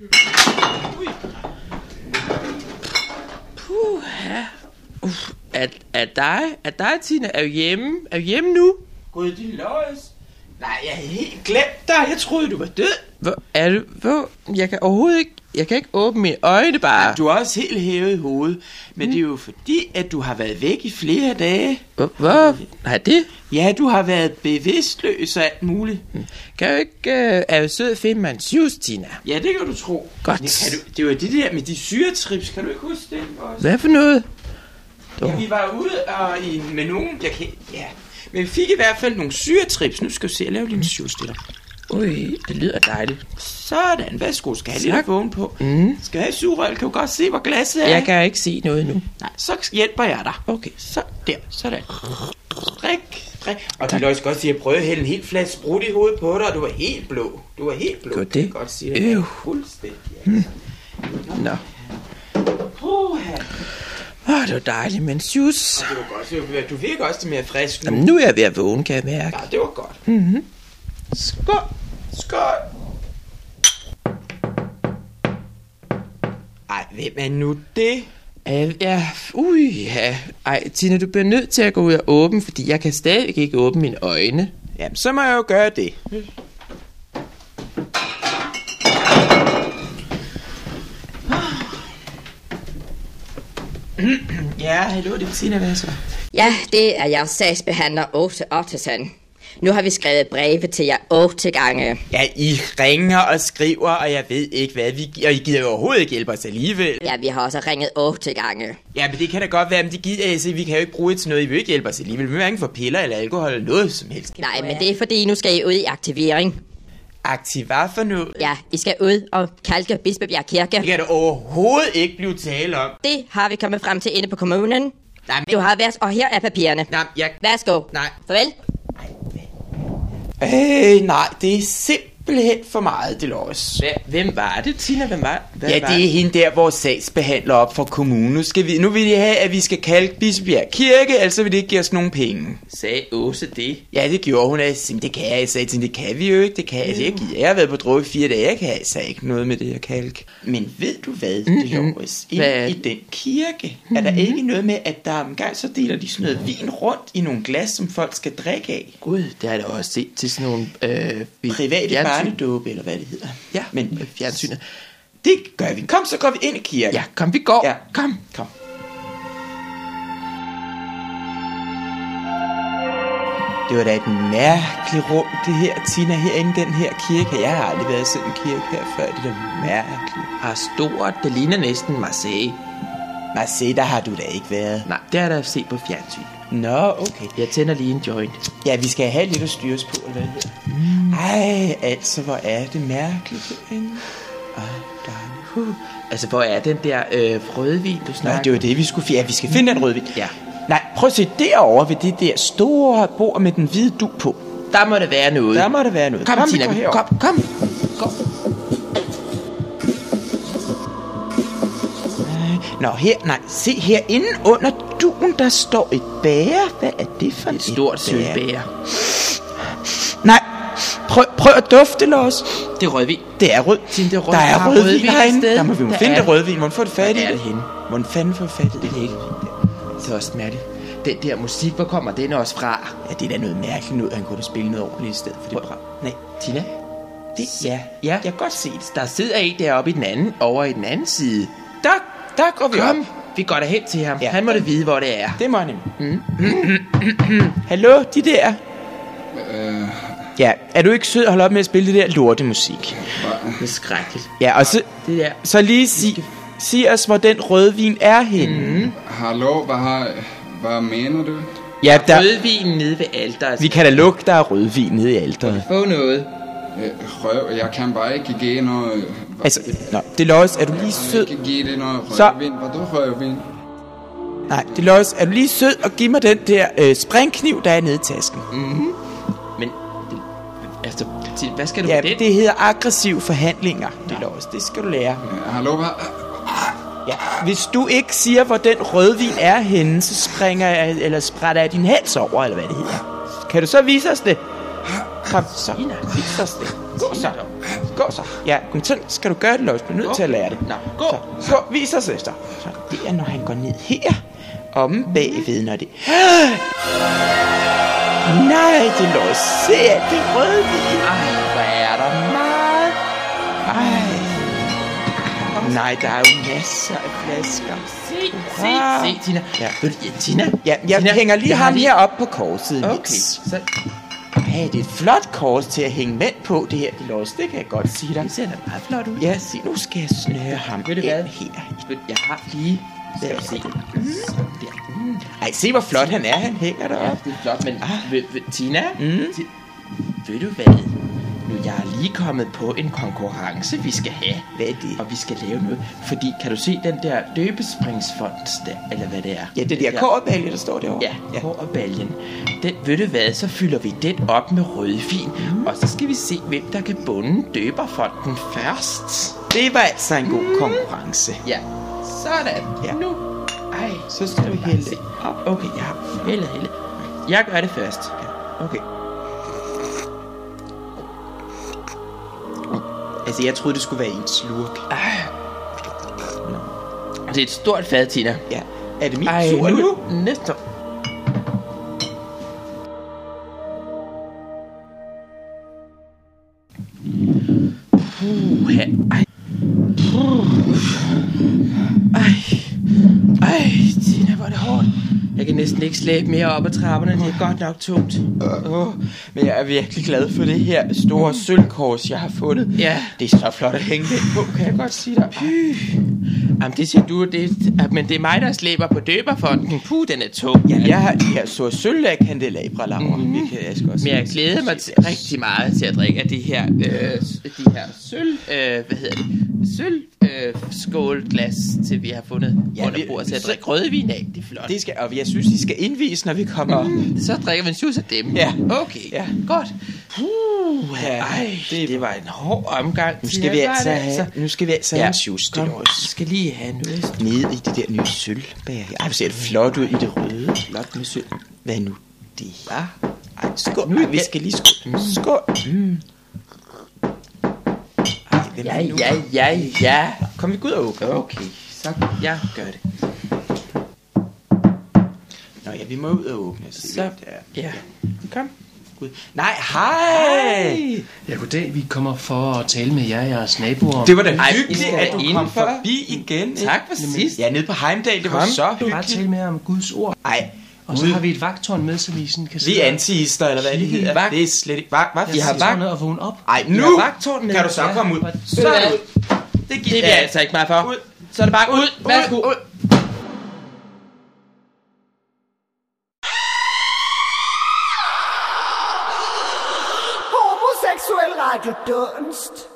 Puha. Er dig, Tina? Er du hjemme nu? Gud, det løs. Nej, jeg har helt glemt dig. Jeg troede, du var død. Hvor er du? Jeg kan overhovedet ikke... Jeg kan ikke åbne mine øjne bare. Ja, du er også helt hævet i hovedet. Men det er jo fordi, at du har været væk i flere dage. Hvor? Nej, det? Ja, du har været bevidstløs og alt muligt. Kan du ikke... er du sød at finde mig en shoes, Tina? Ja, det kan du tro. Godt. Det var det der med de syretrips. Kan du ikke huske det også? Hvad for noget? Ja, vi var ude med nogen... Men vi fik i hvert fald nogle syretrips. Nu skal du se, jeg lave lige en shoes til dig. Ui, det lyder dejligt. Sådan, værsgo, skal jeg lige vågne på. Skal jeg have sugerøl? Kan du godt se, hvor glasset er? Jeg kan ikke se noget nu. Nej, så hjælper jeg dig. Okay. Så der, sådan. Drik. Og det løs godt sige, at jeg prøvede at hælde en helt flaske sprut i hovedet på dig, og du var helt blå. Godt det. Jeg kan godt sige, at det er fuldstændig. Nå. Det var dejligt, men shoes. Det var godt. Du virker også mere frisk nu. Jamen, nu er jeg ved at vågne, kan jeg mærke. Ja, det var godt. Skål. Ej, hvem er nu det? Ej, Tina, du bliver nødt til at gå ud og åbne, fordi jeg kan stadig ikke åbne mine øjne. Jamen, så må jeg jo gøre det. Ja, hallo, det er Tina, hvad så? Ja, det er jeg, sagsbehandler Åse Ottesen. Nu har vi skrevet breve til jer 8 gange. Ja, I ringer og skriver, og jeg ved ikke hvad og I gider jo overhovedet ikke hjælpe os alligevel. Ja, vi har også ringet 8 gange. Ja, men det kan da godt være, men det gider jeg se. Vi kan jo ikke bruge det til noget. I vil ikke hjælpe os alligevel. Vi vil hverken få piller eller alkohol eller noget som helst. Nej, men det er fordi, nu skal I ud i aktivering. Hvad for noget? Ja, I skal ud og kalke Bispebjerg Kirke. Det kan der overhovedet ikke blive tale om. Det har vi kommet frem til inde på kommunen. Nej, men... Du har været, og her er papirerne. Nej, Værsgo. Nej. Farvel. Nej, det er simpelthen for meget, Dolores. Hvem var det, Tina? Hvem var det er hende der, vores sagsbehandler op for kommunen. Nu vil de have, at vi skal kalke Bispebjerg Kirke, altså vil det ikke give os nogen penge. Sagde Åse det? Ja, det gjorde hun. Det kan jeg. Sagde det kan vi jo ikke. Det kan jeg. Jeg har været på druk i 4 dage. Jeg kan altså ikke noget med det her kalk. Men ved du hvad, Dolores? I den kirke er der ikke noget med, at der engang så deler de sådan noget vin rundt i nogle glas, som folk skal drikke af. Gud, det har jeg da også set til sådan nogle private barnedåbe, eller hvad det hedder. Ja, men fjernsynet. Det gør vi. Kom, så går vi ind i kirken. Ja, kom, vi går. Ja. Kom. Det var da et mærkeligt rum, det her, Tina, herinde den her kirke. Jeg har aldrig været i sådan en kirke her før. Det er mærkeligt. Stort, det ligner næsten Marseille. Marseille, der har du da ikke været. Nej, det har jeg da set på fjernsyn. Nå, okay. Jeg tænder lige en joint. Ja, vi skal have lidt at styres på, eller hvad det hedder. Ej, altså, hvor er det mærkeligt herinde. Ej, dejligt. Altså, hvor er den der rødvin, du snakker? Nå, det var det, vi skulle finde. Ja, vi skal finde den rødvin. Ja. Nej, prøv at se derovre ved det der store bord med den hvide dug på. Der må det være noget. Kom, Tina, kom. Nå, se herinde under dugen, der står et bæger. Hvad er det for et stort sødt bæger? Nej, prøv at dufte, Lars. Det er rødvin. Det er rød. Der er rødvin herinde. Der må vi finde det rødvin. Må få det fat i det? Må fanden få fat i det? Det er ikke. Det er også mærkeligt. Den der musik, hvor kommer den også fra? Ja, det er da noget mærkeligt noget. Han kunne da spille noget ordentligt i stedet for det bra. Nej, Tina? Ja, jeg kan godt se det. Der sidder en deroppe i den anden, over i den anden side. Der går vi op. Vi går derhen til ham. Ja. Han må da vide, hvor det er. Det må han nemlig. Hallo, de der. Ja, er du ikke sød at holde op med at spille det der lortemusik? Det er skrækkeligt. Ja, og så lige sig os, hvor den rødvin er henne. Hallo, hvad mener du? Ja, der rødvin nede ved alteret. Vi kan da lugte, der er rødvin nede i alteret. Få noget. Jeg kan bare ikke give noget. Altså, det Lois, er du lige sød? Jeg kan give det noget rødvin. Hvad du rødvin? Nej, det Lois, er du lige sød og give mig den der springkniv, der er nede i tasken? Men, altså, hvad skal du med det? Det hedder aggressive forhandlinger, det Lois. Det skal du lære. Hallo, hvad? Ja, hvis du ikke siger, hvor den rødvin er henne, så sprætter jeg din hals over, eller hvad det hedder. Kan du så vise os det? Kom, så. Vis os det. Gå så. Gå så. Ja, men sådan skal du gøre det, Lois. Du er nødt til at lære det. Nå, gå. Så vis os efter. Så det er, når han går ned her. Omme bagved, når det... Nej, det er Lois. Se, det rødvin. Ej, hvor er der meget. Nej, der er jo masser af flasker. Se, Tina. Ja. Tina? Ja, jeg Tina, hænger lige jeg har ham lige- heroppe på korset. Okay, så... Hey, det er et flot kors til at hænge mænd på, det her, Lois. Det kan jeg godt sige dig. Det ser da meget flot ud. Ja, se, nu skal jeg snøre ham. Ved du hvad? Her. Jeg har lige... Skal vi se. Sådan der. Ej, se hvor flot han er. Han hænger Ja, deroppe. det er flot, men Tina, Mm. ved du hvad? Nu jeg er lige kommet på en konkurrence, vi skal have. Hvad er det? Og vi skal lave noget. Fordi, kan du se den der døbespringsfond der, eller hvad det er? Ja, det der kårbalje, der står derovre. Ja, kårbaljen. Den, ved du hvad, så fylder vi den op med rødvin. Og så skal vi se, hvem der kan bunde døberfonden først. Det var altså en god konkurrence. Ja, sådan. Ja. Nu. Ej, Så skal du hælde det op. Okay, ja. Hælde. Jeg gør det først. Okay. Altså, jeg troede, det skulle være en slurk. Det er et stort fad, Tina. Ja. Er det min tur nu? Næste. Puha. Ej, Tina, hvor er det hårdt. Jeg kan næsten ikke slæbe mere op ad trapperne. Det er godt nok tungt. Men jeg er virkelig glad for det her store sølvkors, jeg har fundet. Ja. Det er så flot at hænge det på, kan jeg godt sige dig. Jamen, det siger du, men det er mig, der slæber på døberfonden. Den er tung. Ja, jeg har de her så sølvkandelabra, Laura. Det kan jeg sgu også. Men jeg glæder mig rigtig meget til at drikke af de her sølv, skålglas, til vi har fundet under bordet til at drikke rødvin af. Det er flot. Det skal, og jeg synes, I skal indvise, når vi kommer. Så drikker vi en sjus af dem. Ja. Okay, Ja. Godt. Ja, Ej, det var en hård omgang. Nu skal vi altså have en sjus til Kom, os. vi skal lige have noget. Nede i det der nye sølvbær. Ej, hvor ser det flot ud i det røde. Flot med sølv. Hvad nu det? Ja. Ej, skål. Vi skal lige skål. Skål. Ja. Kom vi ud og åbne. Okay, så jeg gør det. Nå ja, vi må ud og åbne. Så, ja. Kom. Gud. Nej, hej! Ja, goddag. Vi kommer for at tale med jer, jeres naboer. Det var da Ej, hyggeligt, I skal at du kom indenfor. forbi igen. Tak for sidst. Ja, nede på Heimdal, det var Kom, så Bare hyggeligt. tale med jer om Guds ord. Ej, Og så har vi et vagtårn med, så vi sådan kan vi er antiister, eller hvad det hedder. Vagt. Det er slet ikke... Hvad? Vi har vagt. ned og vågne op. Ej, Vi nu har vagtårn med. kan du så Ja. komme ud. Så Så er er det. ud. Det Det giver vil jeg altså ikke meget for. Ud. Så er det bare ud. Værsgo. Ud. Homoseksuel Radio Dunst.